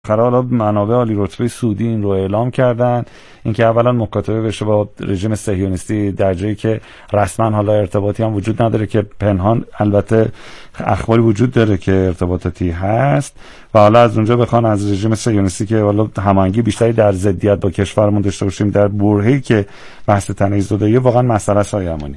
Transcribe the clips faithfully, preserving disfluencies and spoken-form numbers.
حالا منابع عالی رتبه سعودی این رو اعلام کردن، اینکه اولا مکاتبه بشه با رژیم صهیونیستی در جایی که رسما حالا ارتباطی هم وجود نداره، که پنهان البته اخباری وجود داره که ارتباطاتی هست، و حالا از اونجا بخوان از رژیم صهیونیستی که حالا هماهنگی بیشتری در ضدیت با کشورمون داشته باشیم در برهه‌ای که بحث تنیز زدایی واقعا مسئله است. های امانی.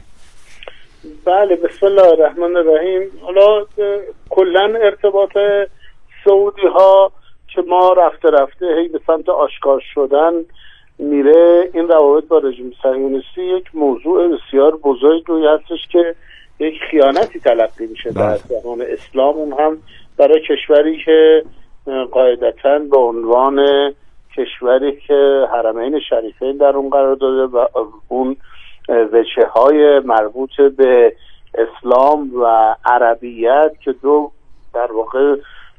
بله، بسم الله الرحمن الرحیم. حالا کلا ارتباط سعودی ها که ما رفته رفته هی به سمت آشکار شدن میره، این روابط با رژیم صهیونیستی یک موضوع بسیار بزرگی هستش که یک خیانتی تلقی میشه در زمان اسلام، اون هم برای کشوری که قاعدتاً به عنوان کشوری که حرمین شریفین در اون قرار داده و اون وجهه های مربوط به اسلام و عربیت که دو در واقع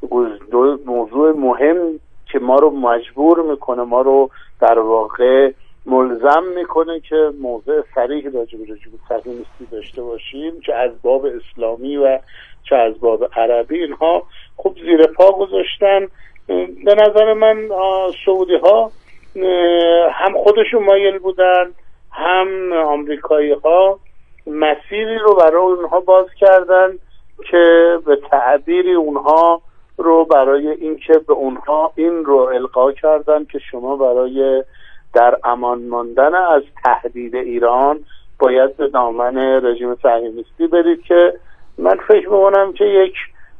دو موضوع مهم که ما رو مجبور میکنه، ما رو در واقع ملزم میکنه که موضوع صریح راجع به رژیم صهیونیستی داشته باشیم، چه از باب اسلامی و چه از باب عربی. اینها خوب زیر پا گذاشتن. به نظر من سعودی ها هم خودشون مایل بودن، هم آمریکایی ها مسیری رو برای اونها باز کردن که به تعبیری اونها رو برای اینکه به اونها این رو القا کردن که شما برای در امان ماندن از تهدید ایران باید به دامن رژیم صهیونیستی برید، که من فکر می‌کنم که یک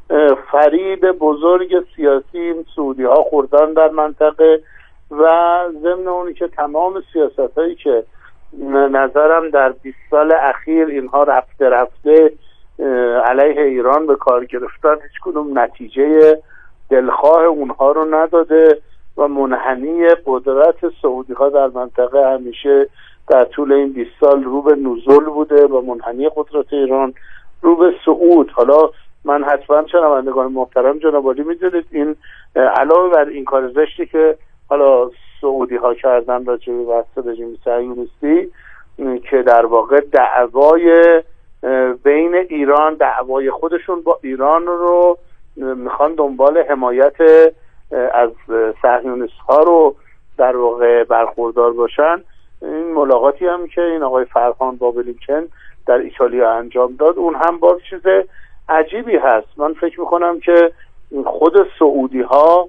فریب بزرگ سیاسی سعودی ها خوردن در منطقه، و ضمن اونی که تمام سیاست هایی که نظرم در بیست سال اخیر اینها رفته رفته علیه ایران به کار گرفتن هیچ کدوم نتیجه دلخواه اونها رو نداده و منحنی قدرت سعودی ها در منطقه همیشه در طول این بیست سال رو به نزول بوده و منحنی قدرت ایران رو به صعود. حالا من حتما شنوندگان محترم جناب عالی میدونید این علاوه بر این کار زشتی که حالا سعودی ها کردن راجع به بحث رژیم صهیونیستی که در واقع دعوای بین ایران، دعوای خودشون با ایران رو میخوان دنبال حمایت از صهیونیست ها رو در واقع برخوردار باشن. این ملاقاتی هم که این آقای فرهان با بلینکن در ایتالیا انجام داد، اون هم باز چیز عجیبی هست. من فکر میکنم که خود سعودی ها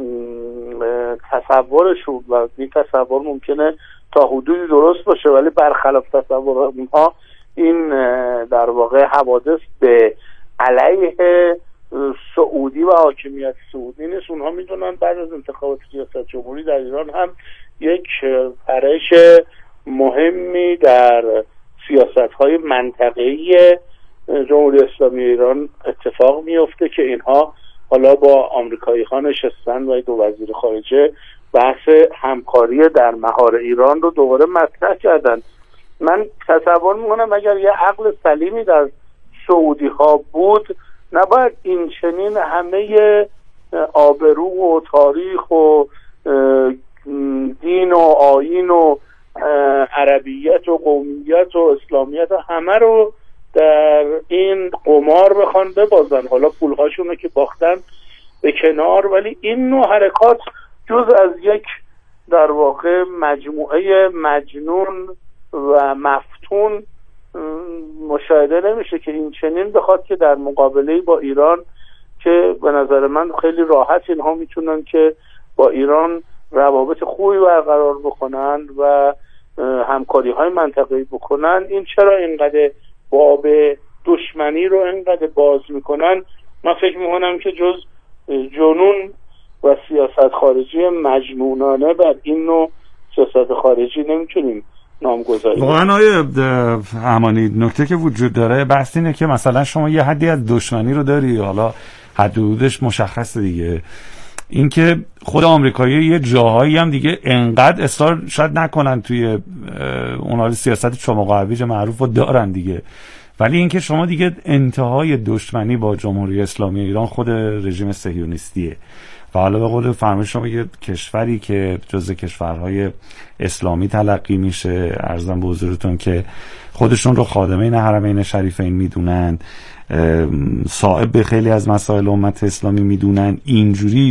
تصورشون و این تصور ممکنه تا حدودی درست باشه، ولی برخلاف تصور اونها این در واقع حوادث به علیه سعودی و حاکمیت سعودی نیست. اونها میدونن بعد از انتخابات ریاست جمهوری در ایران هم یک پرش مهمی در سیاست‌های منطقه‌ای جمهوری اسلامی ایران اتفاق میفته که اینها حالا با آمریکایی ها نشستن و دو وزیر خارجه بحث همکاری در مهار ایران رو دوباره مطرح کردن. من تصور میکنم اگر یه عقل سلیمی در سعودی ها بود، نباید این چنین همه آبرو و تاریخ و دین و آیین و عربیت و قومیت و اسلامیت و همه رو در این قمار بخوان ببازن. حالا پولهاشون رو که باختن به کنار، ولی این نوع حرکات جز از یک در واقع مجموعه مجنون و مفتون مشاهده نمیشه که این چنین بخواد که در مقابله با ایران که به نظر من خیلی راحت اینها میتونن که با ایران روابط خوبی برقرار بکنن و همکاری های منطقه‌ای بکنن، این چرا اینقدر باب دشمنی رو اینقدر باز میکنن؟ من فکر میکنم که جز جنون و سیاست خارجی مجنونانه بر این نوع سیاست خارجی نمیتونیم نامگذاری. واقعا آیه امانی نکته که وجود داره بحث اینه که مثلا شما یه حدی از دشمنی رو داری، حالا حد حدودش مشخصه دیگه، اینکه خود آمریکایی یه جاهایی هم دیگه انقدر اصرار شاید نکنن توی اونها سیاست چماق و هویج معروف رو دارن دیگه، ولی اینکه شما دیگه انتهای دشمنی با جمهوری اسلامی ایران خود رژیم صهیونیستیه و حالا به قول فرمایش شما یه کشوری که جزء کشورهای اسلامی تلقی میشه، عرضم به حضورتون که خودشون رو خادمین حرمین شریفین میدونن، صائب به خیلی از مسائل امت اسلامی میدونن، اینجوری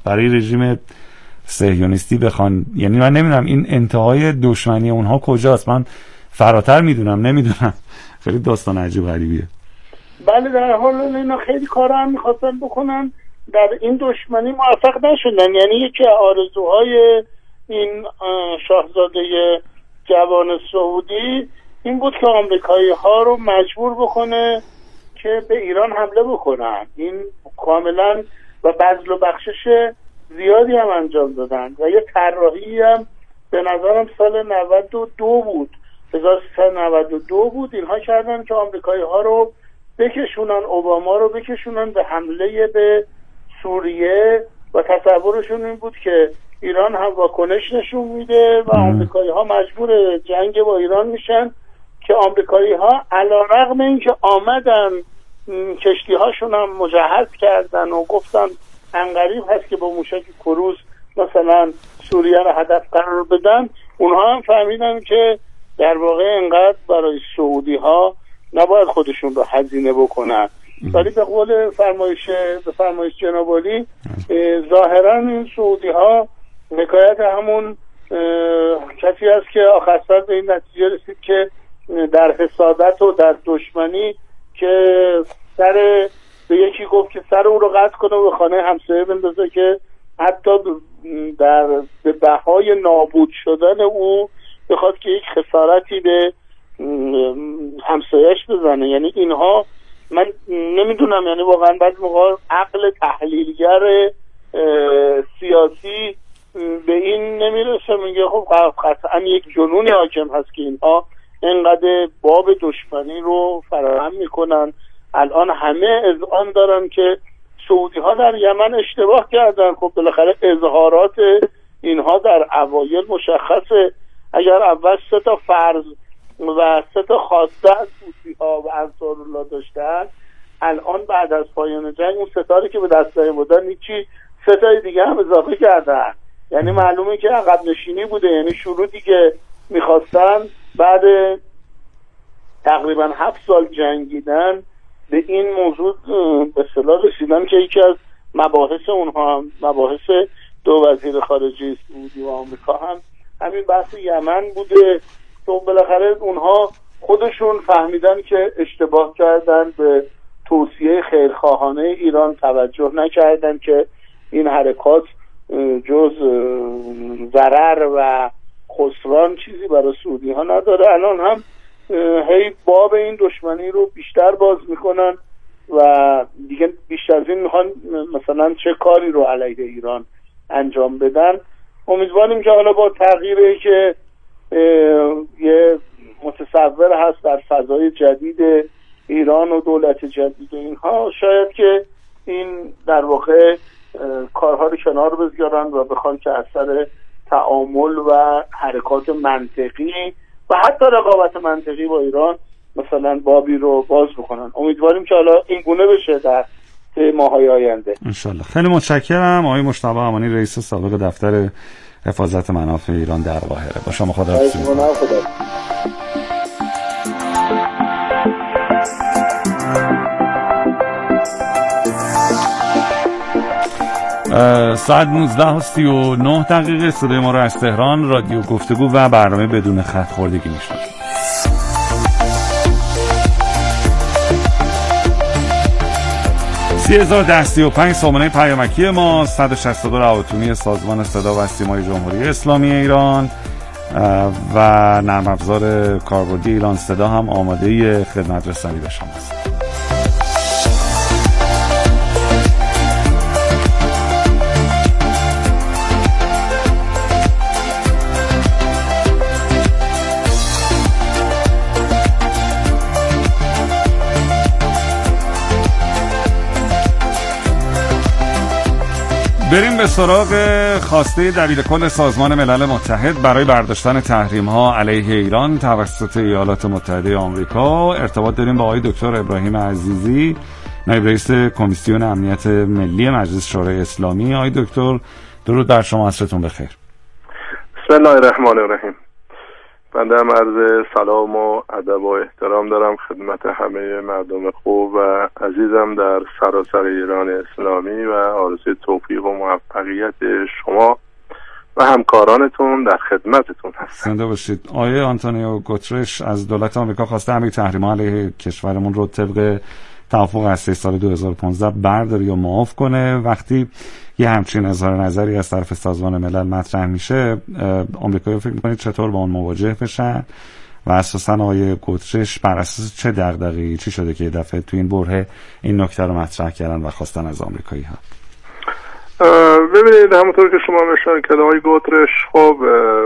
برای رژیم صهیونیستی بخوان، یعنی من نمیدونم این انتهای دشمنی اونها کجاست، من فراتر میدونم نمیدونم، خیلی داستان عجیب غریبیه. بله در حال اینا خیلی کارا هم میخواستن بکنن، در این دشمنی موفق نشدن. یعنی یکی آرزوهای این شاهزاده جوان سعودی این بود که آمریکایی ها رو مجبور بکنه که به ایران حمله بکنن. این کاملا و بذل و بخشش زیادی هم انجام دادن و یه طراحی هم به نظرم سال نود و دو بود، هزار و سیصد و نود و دو بود، اینها کردن که آمریکایی ها رو بکشونن، اوباما رو بکشونن به حمله به سوریه و تصورشون این بود که ایران هم واکنش نشون میده و آمریکایی ها مجبور جنگ با ایران میشن، که آمریکایی ها علیرغم اینکه آمدن کشتی هاشون هم مجهز کردن و گفتن انقریب هست که با موشک کروز مثلا سوریه رو هدف قرار بدن، اونها هم فهمیدن که در واقع انقدر برای سعودی ها نباید خودشون رو هزینه بکنن. ولی به قول فرمایش به فرمایش جناب عالی ظاهرا این سعودی ها حکایت همون کسی است که آخر سر به این نتیجه رسید که در حسادت و در دشمنی که سر به یکی گفت که سر او رو قطع کنه و به خانه همسایه بندازه که حتی در به بهای نابود شدن او بخواد که یک خسارتی به همسایش بزنه. یعنی اینها من نمیدونم، یعنی واقعا بعضی موقع عقل تحلیلگر سیاسی به این نمیرسه، میگه خب قطعا یک جنونی حاکم هست که اینها اینقدر باب دشمنی رو فراهم میکنن. الان همه اذعان دارن که سعودی ها در یمن اشتباه کردن. خب بالاخره اظهارات اینها در اوایل مشخصه، اگر اول سه تا فرض و سه تا خواسته از حوثی ها و انصارالله داشتن، الان بعد از پایان جنگ اون ستاره که به دست بودن هیچی، سه تای دیگه هم اضافه کردن. یعنی معلومه که عقب نشینی بوده. یعنی شروطی که میخواستن بعد تقریبا هفت سال جنگیدن به این موضوع به اصطلاح رسیدن که یکی از مباحث اونها هم مباحث دو وزیر خارجه سعودی و آمریکا هم همین بحث یمن بوده. تو بالاخره اونها خودشون فهمیدن که اشتباه کردن، به توصیه خیرخواهانه ایران توجه نکردن که این حرکات جز ضرر و خسران چیزی برای سعودی ها نداره. الان هم هی باب این دشمنی رو بیشتر باز میکنن و دیگه بیشتر از این میخوان مثلا چه کاری رو علیه ایران انجام بدن. امیدواریم که حالا با تغییری که یه متصور هست در فضای جدید ایران و دولت جدید اینها، شاید که این در واقع کارها رو کنار بذارن و بخوان که اثر تعامل و حرکات منطقی و حتی رقابت منطقی با ایران مثلا بابی رو باز بکنن. امیدواریم که حالا این گونه بشه در ماهای آینده انشالله. خیلی متشکرم آقای مجتبی امانی، رئیس سابق دفتر حفاظت منافع ایران در قاهره. با شما خداحافظی می‌کنم. ساعت نوزده و سی و نه دقیقه صدای ما رو از تهران رادیو گفتگو و برنامه بدون خط خوردگی میشنوید. سی هزار و ده سی و پنج سامانه پیامکی ما، صد و شصت و دو روابطونی سازمان صدا و سیمای جمهوری اسلامی ایران و نرم افزار کاربردی ایران صدا هم آماده خدمت رسانی به شما است. بریم به سراغ خواسته دبیر کل سازمان ملل متحد برای برداشتن تحریم‌ها علیه ایران توسط ایالات متحده آمریکا. ارتباط داریم با آقای دکتر ابراهیم عزیزی، نایب رئیس کمیسیون امنیت ملی مجلس شورای اسلامی. آقای دکتر درود بر شما، عصرتون بخیر. بسم الله الرحمن الرحیم. بنده هم عرض سلام و ادب و احترام دارم خدمت همه مردم خوب و عزیزم در سراسر ایران اسلامی و آرزوی توفیق و موفقیت شما و همکارانتون در خدمتتون هستم. زنده باشید. آقای آنتونیو گوترش از دولت آمریکا خواسته همه تحریم‌ها علیه کشورمون رو طبق توافق هسته سال دو هزار و پانزده برداره یا معاف کنه. وقتی یه همچین اظهار نظری از طرف سازمان ملل مطرح میشه، آمریکایی‌ها فکر می‌کنید چطور با اون مواجه بشن و اساساً آقای گوترش بر اساس چه دغدغه‌ای چی شده که یه دفعه تو این برهه این نکته رو مطرح کردن و خواستن از آمریکایی‌ها؟ ببینید، همونطور که شما اشاره کردید آقای گوترش خب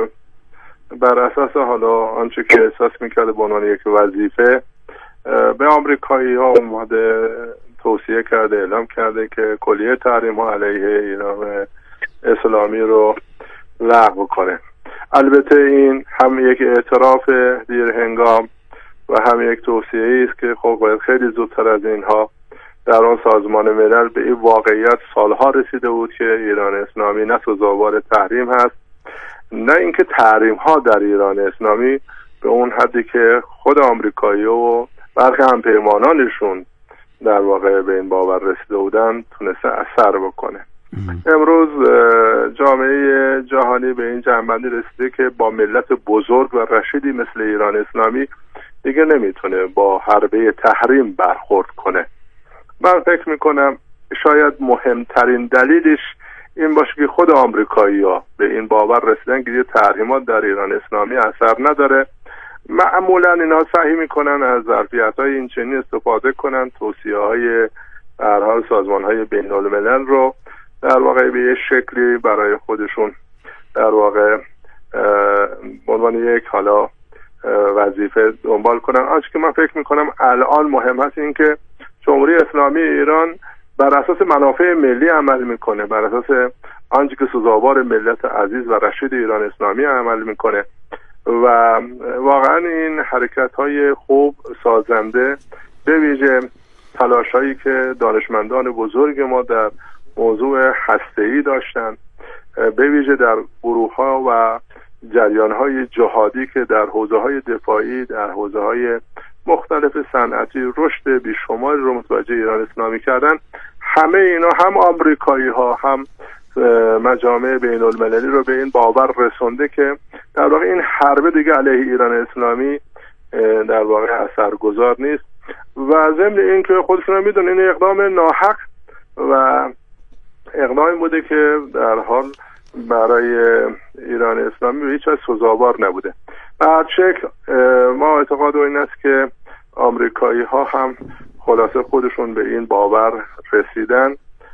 بر اساس حالا آنچه که احساس می‌کرده به عنوان یک وظیفه به آمریکایی‌ها اومده توصیه کرده، اعلام کرده که کلیه تحریم‌ها علیه ایران اسلامی رو لغو کنه. البته این هم یک اعتراف دیر هنگام و هم یک توصیه است که خب باید خیلی زودتر از اینها در اون سازمان ملل به این واقعیت سالها رسیده بود که ایران اسلامی نه سزاوار تحریم هست، نه اینکه تحریم‌ها در ایران اسلامی به اون حدی که خود آمریکایی‌ها و برخی همپیمانانشون در واقع به این باور رسیده بودن تونسته اثر بکنه. امروز جامعه جهانی به این جنبندی رسیده که با ملت بزرگ و رشیدی مثل ایران اسلامی دیگه نمیتونه با حربه تحریم برخورد کنه. من فکر میکنم شاید مهمترین دلیلش این باشه که خود آمریکایی‌ها به این باور رسیدن که تحریمات در ایران اسلامی اثر نداره. معمولا اینا سعی میکنن از ظرفیت‌های این چنینی استفاده کنن، توصیه‌های در حال سازمان‌های بین‌الملل رو در واقع به یک شکلی برای خودشون در واقع به عنوان یک حالا وظیفه دنبال کنن. آنچه که من فکر میکنم الان مهم هست این که جمهوری اسلامی ایران بر اساس منافع ملی عمل میکنه، بر اساس آنچه که سزاوار ملت عزیز و رشید ایران اسلامی عمل میکنه و واقعا این حرکت‌های خوب سازنده به ویژه تلاش‌هایی که دانشمندان بزرگ ما در موضوع هسته‌ای داشتن، به ویژه در گروه‌ها و جریان‌های جهادی که در حوزه‌های دفاعی، در حوزه‌های مختلف صنعتی رشد بیشماری رو متوجه ایران اسلامی کردن، همه اینا هم آمریکایی‌ها هم مجامع بین المللی رو به این باور رسونده که در واقع این حرب دیگه علیه ایران اسلامی در واقع اثرگذار نیست و ضمن این که خودشون هم میدونن این اقدام ناحق و اقدامی بوده که در حال برای ایران اسلامی به هیچ وجه سزاوار نبوده. به هر شکل ما اعتقاد این است که آمریکایی ها هم خلاصه خودشون به این باور رسیدن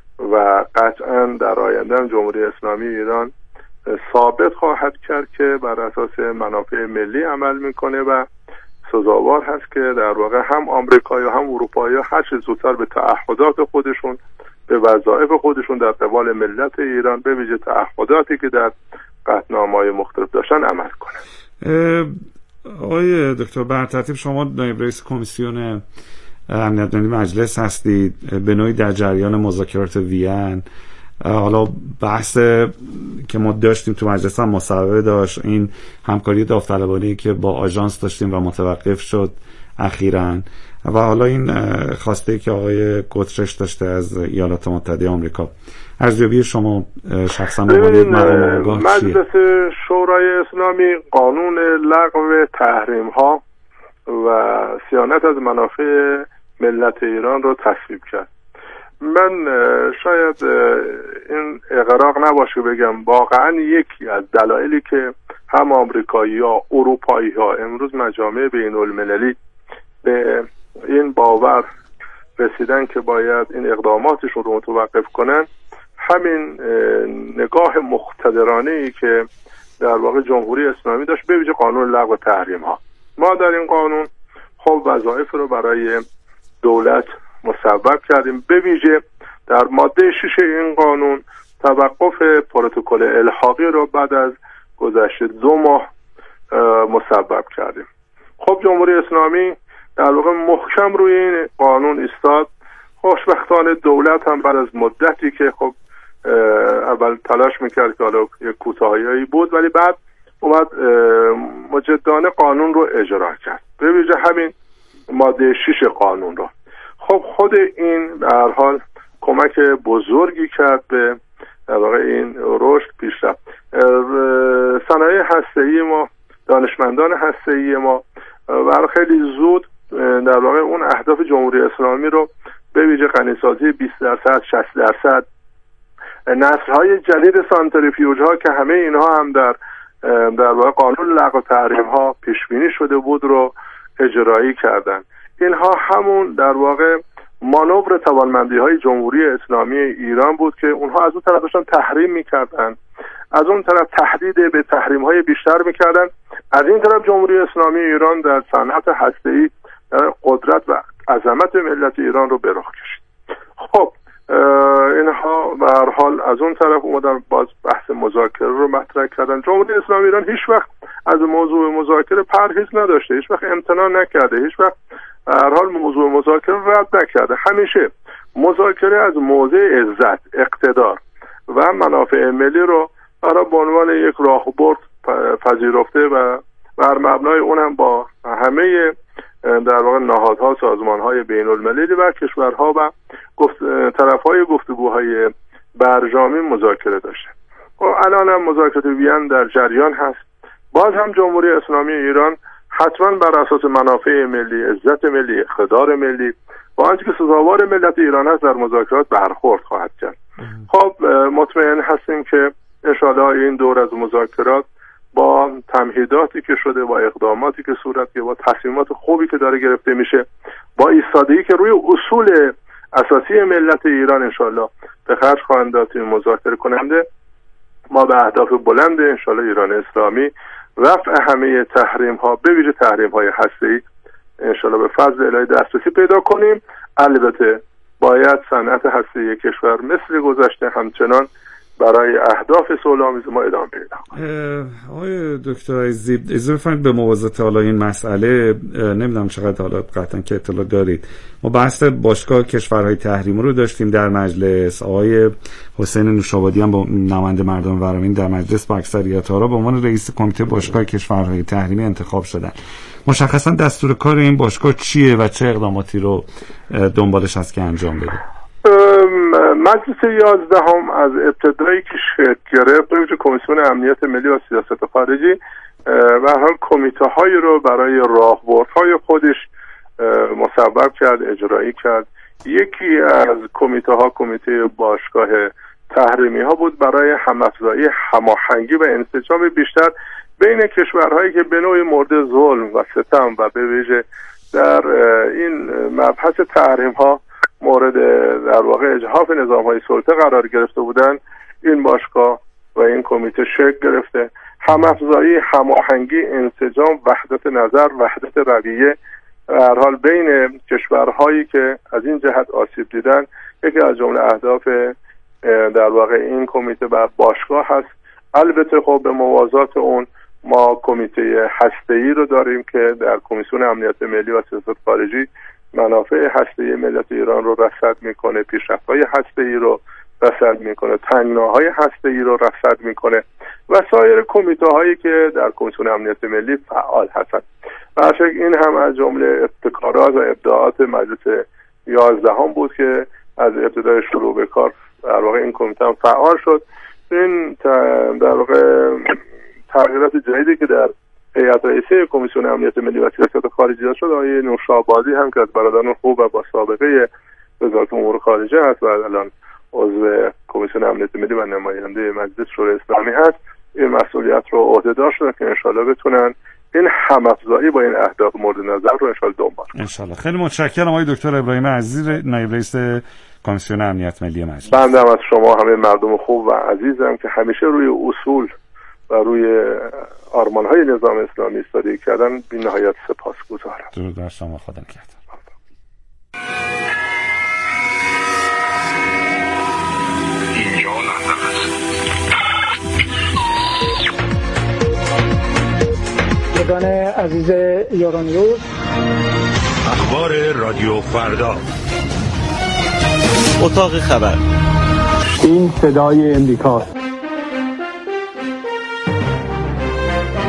و قطعا در آینده جمهوری اسلامی ایران ثابت خواهد کرد که بر اساس منافع ملی عمل میکنه و سزاوار هست که در واقع هم آمریکایی و هم اروپایی هر چه زودتر به تعهدات خودشون، به وظایف خودشون در قبال ملت ایران، به ویژه تعهداتی که در قطعنامه‌های مختلف داشتن عمل کنن. آقای دکتر، بر ترتیب شما نایب رئیس کمیسیون امنیت ملی مجلس هستید، به نوعی در جریان مذاکرات وین. حالا بحث که ما داشتیم تو مجلس هم مصوبه داشت، این همکاری داوطلبانه‌ای که با آژانس داشتیم و متوقف شد اخیراً، و حالا این خواسته که آقای گوترش داشته از ایالات متحده آمریکا. ارزیابی شما شخصا به عنوان مقام آگاه چیه؟ مجلس شورای اسلامی قانون لغو تحریم ها و صیانت از منافع ملت ایران رو تصویب کرد. من شاید این اغراق نباشه بگم واقعا یکی از دلایلی که هم آمریکایی ها، اروپایی ها امروز مجامع بین المللی به این باور رسیدن که باید این اقداماتشون رو متوقف کنن، همین نگاه مقتدرانه‌ای که در واقع جمهوری اسلامی داشت، به ویژه قانون لغو تحریم ها. ما در این قانون خب وظایف رو برای دولت مصوب کردیم، به ویژه در ماده شش این قانون توقف پروتکل الحاقی رو بعد از گذشت دو ماه مصوب کردیم. خب جمهوری اسلامی در واقع محکم روی این قانون ایستاد. خوشبختانه دولت هم بعد از مدتی که خب اول تلاش میکرد که حالا یک کوتاهیایی بود، ولی بعد اومد مجدانه قانون رو اجرا کرد، به ویژه همین ماده شش قانون رو. خب خود این به هر حال کمک بزرگی کرد به در واقع این رشد پیشرفت. صنایع هسته‌ای ما، دانشمندان هسته‌ای ما برای خیلی زود در واقع اون اهداف جمهوری اسلامی رو به ویژه غنی‌سازی بیست درصد، شصت درصد، نسل‌های جدید سانتریفیوژها که همه اینها هم در در واقع قانون لغو تحریم‌ها پیش بینی شده بود رو اجرایی کردن. اینها همون در واقع مانور توانمندی‌های جمهوری اسلامی ایران بود که اونها از اون طرف داشتن تحریم می‌کردن، از اون طرف تهدید به تحریم‌های بیشتر می‌کردن، از این طرف جمهوری اسلامی ایران در صنعت هسته‌ای قدرت و عظمت ملت ایران رو به راه کشید. خب اینها به هر حال از اون طرف اومدن باز بحث مذاکره رو مطرح کردن. جمهوری اسلامی ایران هیچ وقت از موضوع مذاکره پرهیز نداشته، هیچ وقت امتناع نکرده، هیچ وقت به هر حال موضوع مذاکره رد نکرده. همیشه مذاکره از موضع عزت، اقتدار و منافع ملی رو برای به عنوان یک راهبرد پذیرفته و بر مبنای اون هم با همه در واقع نهادها، سازمان‌های بین‌المللی و کشورها و گفت طرف‌های گفتگوهای برجامی مذاکره داشته. و الان هم مذاکرات وین در جریان هست. باز هم جمهوری اسلامی ایران حتما بر اساس منافع ملی، عزت ملی، اقتدار ملی و آنچه که سزاوار ملت ایران هست در مذاکرات برخورد خواهد کرد. خب مطمئن هستیم که انشاءالله این دور از مذاکرات با تمهیداتی که شده، با اقداماتی که صورت گرفته، با تصمیمات خوبی که داره گرفته میشه، با ایستادگی که روی اصول اساسی ملت ایران انشاءالله به خرج خواهند داد این مذاکره کننده، ما به اهداف بلند انشاءالله ایران اسلامی، رفع همه تحریم ها به ویژه تحریم های هسته‌ای انشاءالله به فضل الهی دسترسی پیدا کنیم. البته باید صنعت هسته‌ای کشور مثل گذشته همچنان برای اهداف صلح‌آمیز ما ادامه پیدا کنه. آقای دکتر عزیزی اجازه بفرمایید به موازات حالا این مسئله، نمیدونم چقدر حالا قطعا که اطلاع دارید، ما بحث باشگاه کشورهای تحریمی رو داشتیم در مجلس. آقای حسین نوشابادی هم با نماینده مردم ورامین در مجلس با اکثریت آرا به عنوان رئیس کمیته باشگاه کشورهای تحریمی انتخاب شدن. مشخصا دستور کار این باشگاه چیه و چه اقداماتی رو دنبالش هست که انجام بده؟ مجلس یازدهم از ابتدایی که شکل گرفت به کمیسیون امنیت ملی و سیاست خارجی و هر کمیته هایی رو برای راهبردهای خودش مصوب کرد، اجرایی کرد. یکی از کمیته ها کمیته باشگاه تحریمی ها بود برای هم‌افزایی هماهنگی و انسجام بیشتر بین کشورهایی که به نوعی مورد ظلم و ستم و به ویژه در این مبحث تحریم ها مورد در واقع اجحاف نظام‌های سلطه قرار گرفته بودن. این باشگاه و این کمیته شکل گرفته، هم‌افزایی، هماهنگی، انسجام، وحدت نظر، وحدت رویه هر حال بین کشورهایی که از این جهت آسیب دیدن یکی از جمله اهداف در واقع این کمیته و باشگاه هست. البته خب به موازات اون ما کمیته هسته‌ای رو داریم که در کمیسیون امنیت ملی و سیاست خارجی منافع هسته‌ای ملت ایران رو رصد میکنه، پیشرفت‌های هسته‌ای رو رصد میکنه، تنگناهای هسته‌ای رو رصد میکنه و سایر کمیته‌هایی که در کمیسیون امنیت ملی فعال هستند. برشک این هم از جمله ابتکارات و ابداعات مجلس یازدهم بود که از ابتدای شروع به کار در واقع این کمیته هم فعال شد. این در واقع تغییرات جدیدی که در هیئت رئیسه کمیسیون امنیت ملی و سیاست خارجی شد، آقای نوشابادی هم که از برادران خوب و با سابقه وزارت امور خارجه هست و الان عضو کمیسیون امنیت ملی و نماینده مجلس شورای اسلامی هست، این مسئولیت رو عهده‌دار شدن که انشالله بتونن این هم‌افزایی با این اهداف مورد نظر رو انشالله دنبال کنن. انشالله. خیلی متشکرم آقای دکتر ابراهیم عزیزی، نایب رئیس کمیسیون امنیت ملی مجلس. بنده هم از شما همه مردم خوب و عزیزم که همیشه روی اصول و روی آرمان‌های نظام اسلامی ایستادگی کردن بی‌نهایت سپاسگزارم. درود بر شما، خدا نگهدار. اینجا لندن است. دوستان عزیز یورانیوز، اخبار رادیو فردا، اتاق خبر، این صدای امریکاست.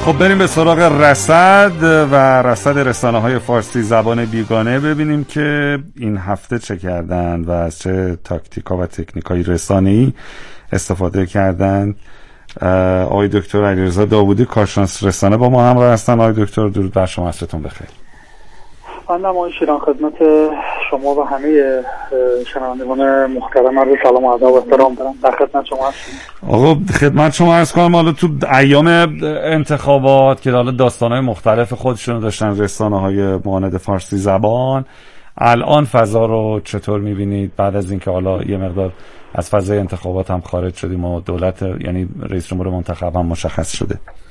خب بریم به سراغ رصد و رصد رسانه های فارسی زبان بیگانه، ببینیم که این هفته چه کردن و از چه تاکتیکا و تکنیکای رسانه‌ای استفاده کردن. آقای دکتر علیرضا داوودی کارشناس رسانه با ما همراه هستن. آقای دکتر درود بر شما، عصرتون بخیر. من آقای شیران خدمت شما و همه شنوندگان محترم عرض سلام و ادب و احترام دارم. در خدمت شما هستم. آقا خدمت شما عرض کنم، حالا تو ایام انتخابات که حالا داستان‌های مختلف خودشونو داشتن رسانه‌های مانند فارسی زبان، الان فضا رو چطور می‌بینید بعد از اینکه حالا یه مقدار از فضای انتخابات هم خارج شدیم و دولت یعنی رئیس جمهور منتخب هم مشخص شده؟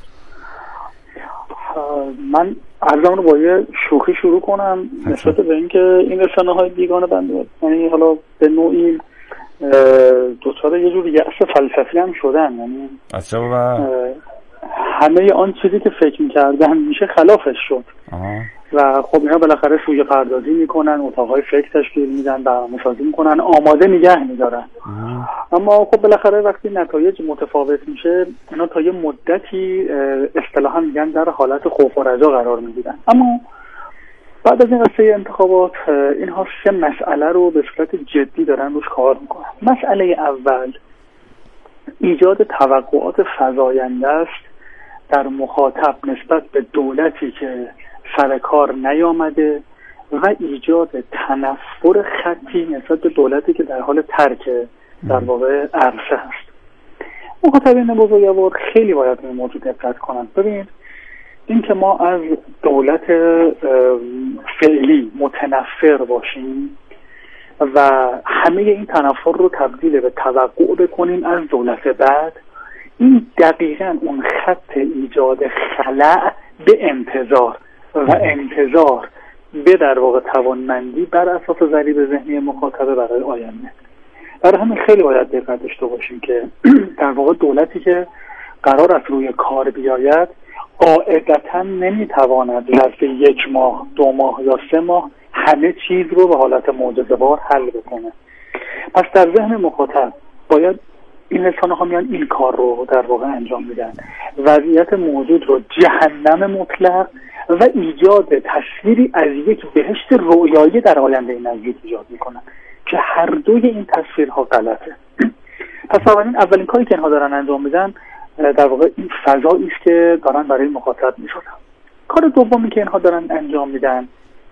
من عرضم رو با یه شوخی شروع کنم نسبت به اینکه این رسانه‌های بیگانه بنده یعنی حالا به نوعی دوچار یه جور یأس فلسفی هم شدن، یعنی از چه بابا همه آن چیزی که فکر می‌کردن میشه خلافش شد. آه. و خب اینا بالاخره سویه پردازی میکنن، اتاقهای فکر تشکیل میدن، برنامه‌سازی میکنن، آماده نگه میدارن. اما خب بالاخره وقتی نتایج متفاوت میشه اینا تا یه مدتی اصطلاحا میگن در حالت خوف و رجا قرار میگیرن. اما بعد از این قصه انتخابات اینها سه مسئله رو به صورت جدی دارن روش کار میکنن. مسئله اول ایجاد توقعات فزاینده است در مخاطب نسبت به دولتی که سر کار نیامده و ایجاد تنفر خطی نسبت به دولتی که در حال ترک در واقع عرصه هست. مخاطبین بزرگوار خیلی باید به این موضوع دقت کنند. ببینید این که ما از دولت فعلی متنفر باشیم و همه این تنفر رو تبدیل به توقع بکنیم از دولت بعد، این دقیقاً اون خط ایجاد خلأ به انتظار و انتظار به در واقع توانمندی بر اساس ضریب ذهنی مخاطبه برای آینده. برای همین خیلی باید دقت داشته باشیم که در واقع دولتی که قرار است روی کار بیاید قاعدتاً نمیتواند ظرف یک ماه، دو ماه یا سه ماه همه چیز رو به حالت معجزه‌وار حل بکنه. پس در ذهن مخاطب باید این رسانه‌ها میان این کار رو در واقع انجام میدن، وضعیت موجود رو جهنم مطلق و ایجاد تصویری از یک بهشت رویایی در آینده نزدیک ایجاد میکنن که هر دوی این تصویرها غلطه. پس اولین اولین کاری که اینها دارن انجام میدن در واقع این فضایی است که دارن برای مخاطب میسازن. کار دومی که اینها دارن انجام میدن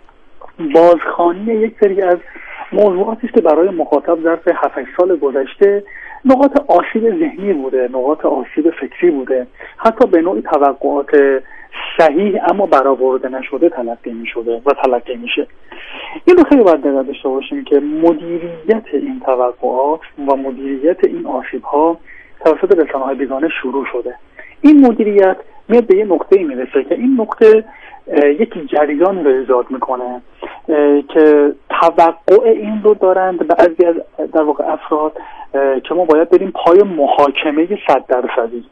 بازخوانی یک سری از موضوعاتی است که برای مخاطب ظرف هفت سال گذشته نقاط آسیب ذهنی بوده، نقاط آسیب فکری بوده، حتی به نوعی توقعات صحیح اما برآورده نشده تلقی می شده و تلقی میشه. این رو خیلی باید دقت داشته باشیم که مدیریت این توقعات و مدیریت این آسیب ها توسط رسانه‌های بیگانه شروع شده. این مدیریت میاد به یه نقطه‌ای میرسه که این نقطه یکی جریان رو ایجاد میکنه که توقع این رو دارند بعضی از در واقع افراد که ما باید بریم پای محاکمه صد درصدی.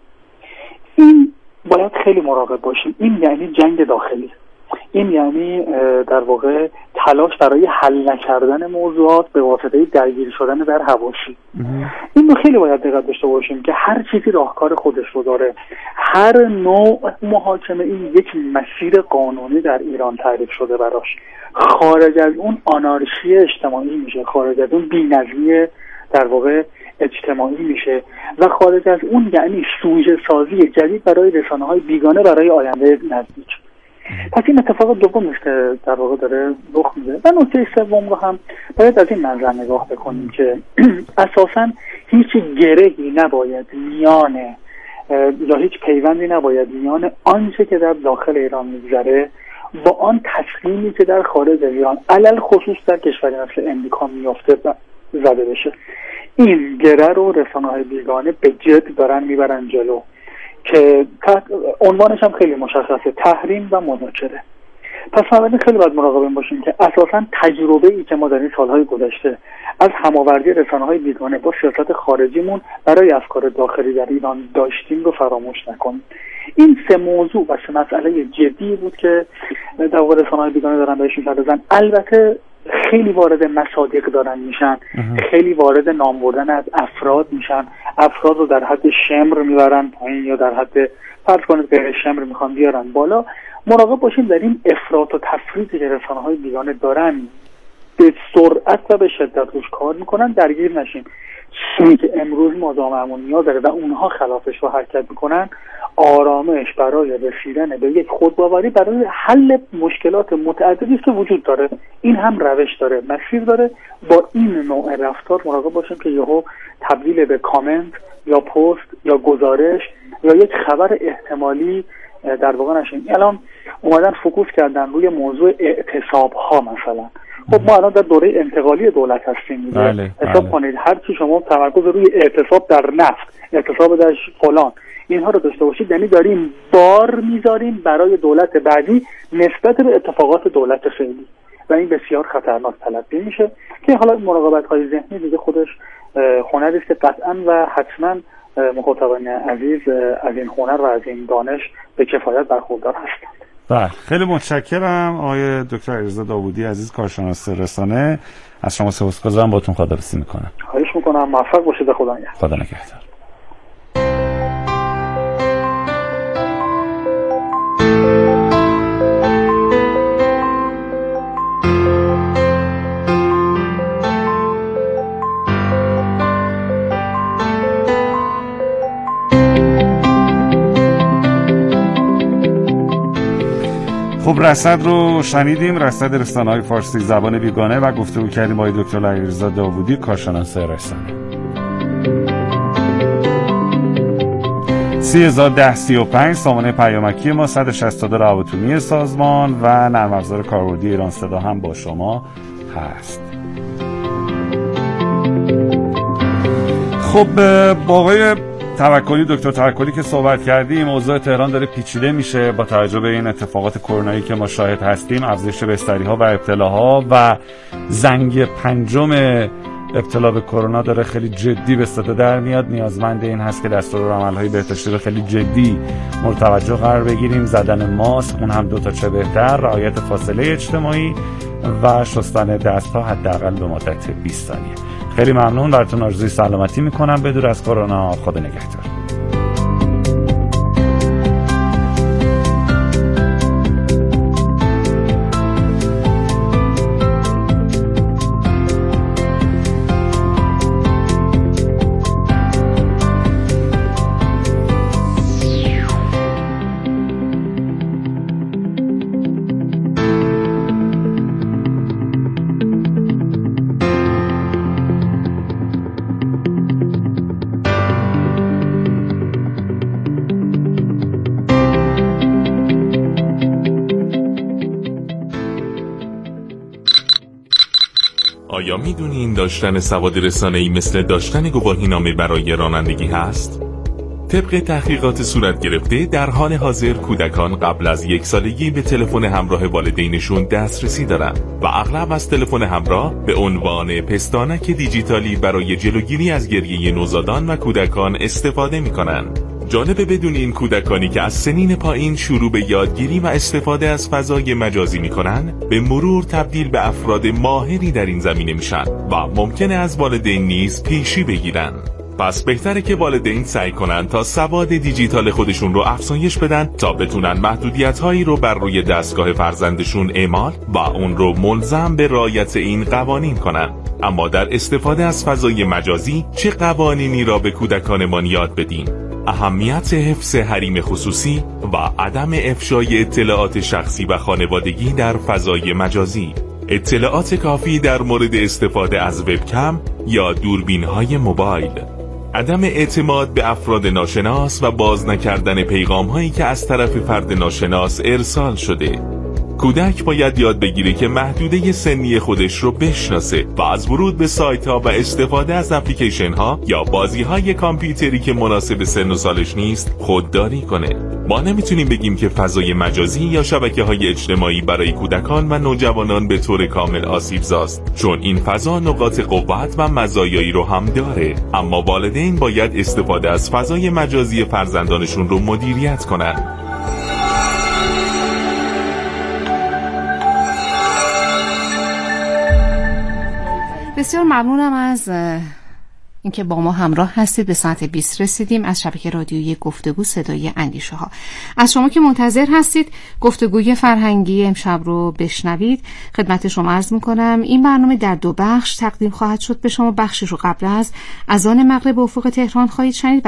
این باید خیلی مراقب باشیم. این یعنی جنگ داخلی، این یعنی در واقع تلاش برای حل نکردن موضوعات به واسطه درگیر شدن در حواشی. این رو خیلی باید دقت داشته باشیم که هر چیزی راهکار خودش رو داره. هر نوع محاکمه این یک مسیر قانونی در ایران تعریف شده براش. خارج از اون آنارشی اجتماعی میشه، خارج از اون بی‌نظمی در واقع اجتماعی میشه و خارج از اون یعنی سوژه سازی جدید برای رسانه‌های بیگانه برای آینده نزدیک. پس این اتفاق دوم است که در واقع داره رخ میده. و نکته سوم رو هم باید از این منظر نگاه بکنیم که اساساً هیچ گرهی نباید میان یا هیچ پیوندی نباید میان آنچه که در داخل ایران میگذره با آن تسلیمی که در خارج ایران علل خصوص در کشوری مثل امریکا میفته زده بشه. این گره رو رسانه‌های بیگانه به جد دارن میبرن جلو که عنوانش هم خیلی مشخصه، تحریم و مذاکره. پس همین خیلی باید مراقب باشیم که اساساً تجربه ای که ما در این سالهای گذشته از هماوردی رسانه‌های بیگانه با سیاست خارجیمون برای افکار داخلی در ایران داشتیم رو فراموش نکنیم. این سه موضوع و سه مسئله جدی بود که در واقع رسانه‌های بیگانه دارن بهش می‌پردازن. البته خیلی وارد مصادیق دارن میشن، خیلی وارد نام بردن از افراد میشن، افراد رو در حد شمر میبرن پایین یا در حد فرض کنید غیر شمر میخوان بیارن بالا. مراقب باشیم در این افراط و تفریطی که رسانه‌های بیگانه دارن به سرعت و به شدت روش کار میکنن درگیر نشیم. چیزی که امروز ما جامعهمون نیاز داره و اونها خلافش رو حرکت میکنن آرامش برای رسیدن به یک خودباوری برای حل مشکلات متعددی که وجود داره. این هم روش داره، مسیر داره. با این نوع رفتار مراقب باشیم که یهو تبدیل به کامنت یا پست یا گزارش یا یک خبر احتمالی در واقع نشیم. الان اومدن فوکوس کردن روی موضوع اعتصاب ها مثلا. خب ما الان در دوره انتقالی دولت هستیم. بله، حساب بله. کنید هر چی شما تمرکز روی اعتصاب در نفت، اعتصاب در فلان اینها رو داشته باشید، یعنی داریم بار میذاریم برای دولت بعدی نسبت به اتفاقات دولت فعلی و این بسیار خطرناک تلقی میشه که حالا مراقبت های ذهنی دیگه خودش هنری است که قطعا و حتما مخاطبان عزیز از این هنر و از این دانش به کفایت برخوردار هستند. بله، خیلی متشکرم آقای دکتر علیرضا داوودی عزیز، کارشناس رسانه. از شما سپاسگزارم، باهاتون خداحافظی میکنم. خواهش میکنم، موفق باشید. خدا نگهدار. خدا نگهدار. خب رصد رو شنیدیم، رصد رسانه‌های فارسی زبان بیگانه و گفتگو کردیم با دکتر علیرضا داوودی کارشناس رسانه. سی هزار ده سی و پنج سامانه پیامکی ما، صد و شصت و دو روابطومی سازمان و نرم افزار کاربردی ایران صدا هم با شما هست. خب با آقای توکلی دکتر توکلی که صحبت کردیم، موضوع تهران داره پیچیده میشه با توجه به این اتفاقات کرونایی که ما شاهد هستیم، افزایش بستری‌ها و ابتلاها و زنگ پنجم ابتلا به کرونا داره خیلی جدی به صدا در میاد. نیازمند این هست که دستورالعمل‌های بهداشتی رو خیلی جدی مورد توجه قرار بگیریم. زدن ماسک، اون هم دو تا چه بهتر، رعایت فاصله اجتماعی و شستن دست‌ها حداقل به مدت بیست ثانیه. خیلی ممنون، براتون آرزوی سلامتی میکنم. بدور از کرونا، خدا نگهدار. آیا میدونین داشتن سواد رسانه‌ای مثل داشتن گواهینامه برای رانندگی هست؟ طبق تحقیقات صورت گرفته در حال حاضر کودکان قبل از یک سالگی به تلفن همراه والدینشون دسترسی دارن و اغلب از تلفن همراه به عنوان پستانک دیجیتالی برای جلوگیری از گریه نوزادان و کودکان استفاده میکنن. جالبه بدون این کودکانی که از سنین پایین شروع به یادگیری و استفاده از فضای مجازی میکنن، به مرور تبدیل به افراد ماهری در این زمینه میشن و ممکنه از والدین نیز پیشی بگیرن. پس بهتره که والدین سعی کنن تا سواد دیجیتال خودشون رو افزایش بدن تا بتونن محدودیت‌هایی رو بر روی دستگاه فرزندشون اعمال و اون رو ملزم به رعایت این قوانین کنن. اما در استفاده از فضای مجازی چه قوانینی را به کودکانمان یاد بدیم؟ اهمیت حفظ حریم خصوصی و عدم افشای اطلاعات شخصی و خانوادگی در فضای مجازی، اطلاعات کافی در مورد استفاده از وبکم یا دوربین‌های موبایل، عدم اعتماد به افراد ناشناس و باز نکردن پیغام‌هایی که از طرف فرد ناشناس ارسال شده. کودک باید یاد بگیره که محدوده سنی خودش رو بشناسه و از ورود به سایت ها و استفاده از اپلیکیشن ها یا بازی های کامپیوتری که مناسب سن و سالش نیست خودداری کنه. ما نمیتونیم بگیم که فضای مجازی یا شبکه های اجتماعی برای کودکان و نوجوانان به طور کامل آسیبزاست، چون این فضا نقاط قوت و مزایایی رو هم داره، اما والدین باید استفاده از فضای مجازی فرزندانشون رو مدیریت کنن. بسیار ممنونم از اینکه با ما همراه هستید. به ساعت بیست رسیدیم از شبکه رادیویی گفتگو صدای اندیشه ها. از شما که منتظر هستید گفتگوی فرهنگی امشب رو بشنوید، خدمت شما عرض میکنم این برنامه در دو بخش تقدیم خواهد شد به شما. بخشی رو قبل از اذان مغرب افق تهران خواهید شنید